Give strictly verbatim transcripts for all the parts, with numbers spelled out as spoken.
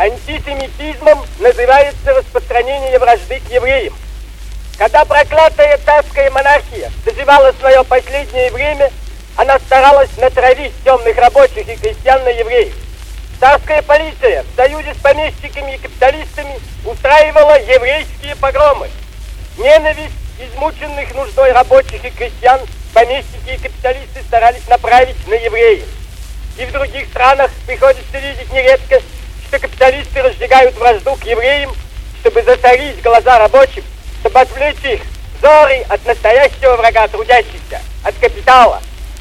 Антисемитизмом называется распространение вражды к евреям. Когда проклятая царская монархия доживала свое последнее время, она старалась натравить темных рабочих и крестьян на евреев. Царская полиция в союзе с помещиками и капиталистами устраивала еврейские погромы. Ненависть измученных нуждой рабочих и крестьян помещики и капиталисты старались направить на евреев. И в других странах приходится видеть нередко, что капиталисты разжигают вражду к евреям, чтобы засорить глаза рабочих, чтобы отвлечь их взоры от настоящего врага трудящихся, от капитала.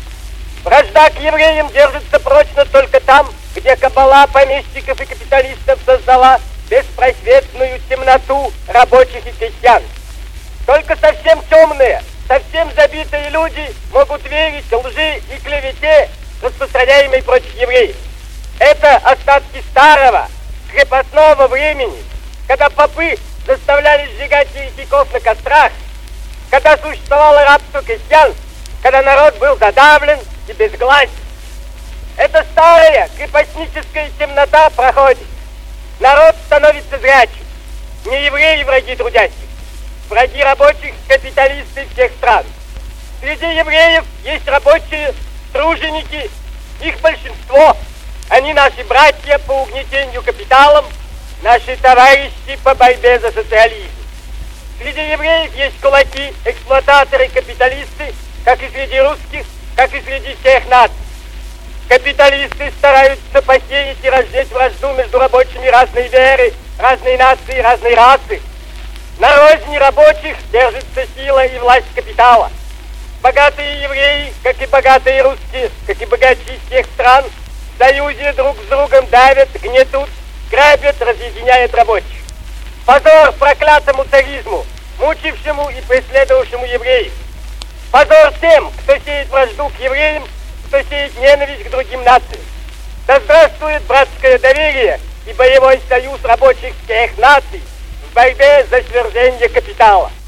Вражда к евреям держится прочно только там, где кабала помещиков и капиталистов создала беспросветную темноту рабочих и крестьян. Только совсем темные, совсем забитые люди могут верить лжи и клевете, распространяемой против евреев. Это остатки старого, крепостного времени, когда попы заставляли сжигать еретиков на кострах, когда существовало рабство крестьян, когда народ был задавлен и безгласен. Эта старая крепостническая темнота проходит. Народ становится зрячим. Не евреи враги трудящих, враги рабочих, капиталисты всех стран. Среди евреев есть рабочие, труженики, их большинство. Они наши братья по угнетению капиталом, наши товарищи по борьбе за социализм. Среди евреев есть кулаки, эксплуататоры, капиталисты, как и среди русских, как и среди всех наций. Капиталисты стараются посеять и разжечь вражду между рабочими разной веры, разной нации, разной расы. На розни рабочих держится сила и власть капитала. Богатые евреи, как и богатые русские, как и богачи всех стран, в союзе друг с другом давят, гнетут, грабят, разъединяют рабочих. Позор проклятому царизму, мучившему и преследовавшему евреев. Позор тем, кто сеет вражду к евреям, кто сеет ненависть к другим нациям. Да здравствует братское доверие и боевой союз рабочих всех наций в борьбе за свержение капитала.